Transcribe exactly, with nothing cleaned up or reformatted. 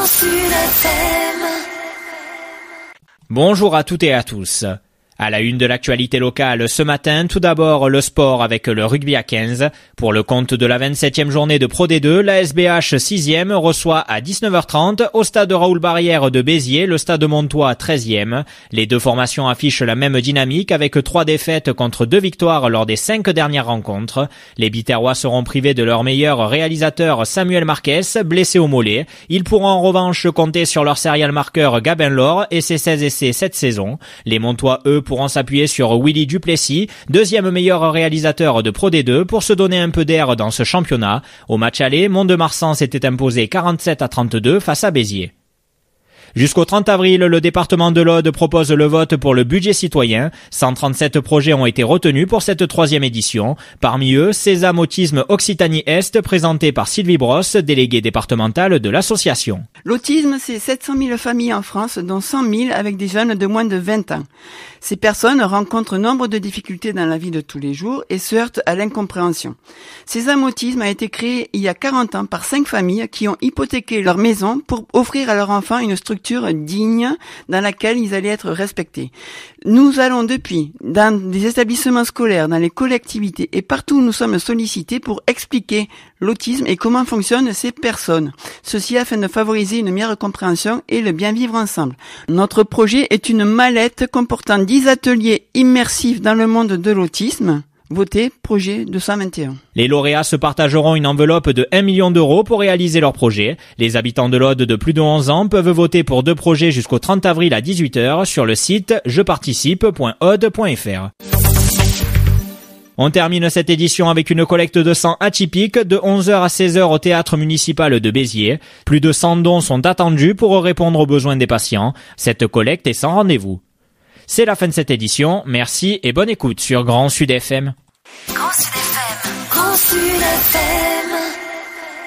Grand Sud F M. Bonjour à toutes et à tous. À la une de l'actualité locale ce matin, tout d'abord le sport avec le rugby à quinze. Pour le compte de la vingt-septième journée de Pro D deux, la S B H sixième reçoit à dix-neuf heures trente au stade Raoul Barrière de Béziers le stade Montois treizième. Les deux formations affichent la même dynamique avec trois défaites contre deux victoires lors des cinq dernières rencontres. Les Biterrois seront privés de leur meilleur réalisateur Samuel Marquez, blessé au mollet. Ils pourront en revanche compter sur leur serial marqueur Gabin Laure et ses seize essais cette saison. Les Montois, eux, pourront s'appuyer sur Willy Duplessis, deuxième meilleur réalisateur de Pro D deux, pour se donner un peu d'air dans ce championnat. Au match aller, Mont-de-Marsan s'était imposé quarante-sept à trente-deux face à Béziers. Jusqu'au trente avril, le département de l'Aude propose le vote pour le budget citoyen. cent trente-sept projets ont été retenus pour cette troisième édition. Parmi eux, Sésame Autisme Occitanie-Est, présenté par Sylvie Brosse, déléguée départementale de l'association. L'autisme, c'est sept cent mille familles en France, dont cent mille avec des jeunes de moins de vingt ans. Ces personnes rencontrent nombre de difficultés dans la vie de tous les jours et se heurtent à l'incompréhension. Sésame Autisme a été créé il y a quarante ans par cinq familles qui ont hypothéqué leur maison pour offrir à leurs enfants une structure digne dans laquelle ils allaient être respectés. Nous allons depuis dans des établissements scolaires, dans les collectivités et partout où nous sommes sollicités pour expliquer l'autisme et comment fonctionnent ces personnes. Ceci afin de favoriser une meilleure compréhension et le bien vivre ensemble. Notre projet est une mallette comportant dix ateliers immersifs dans le monde de l'autisme. Votez projet deux cent vingt et un. Les lauréats se partageront une enveloppe de un million d'euros pour réaliser leur projet. Les habitants de l'Aude de plus de onze ans peuvent voter pour deux projets jusqu'au trente avril à dix-huit heures sur le site je participe point aude point f r. On termine cette édition avec une collecte de sang atypique de onze heures à seize heures au théâtre municipal de Béziers. Plus de cent dons sont attendus pour répondre aux besoins des patients. Cette collecte est sans rendez-vous. C'est la fin de cette édition. Merci et bonne écoute sur Grand Sud F M. Grand Sud F M. Grand Sud F M.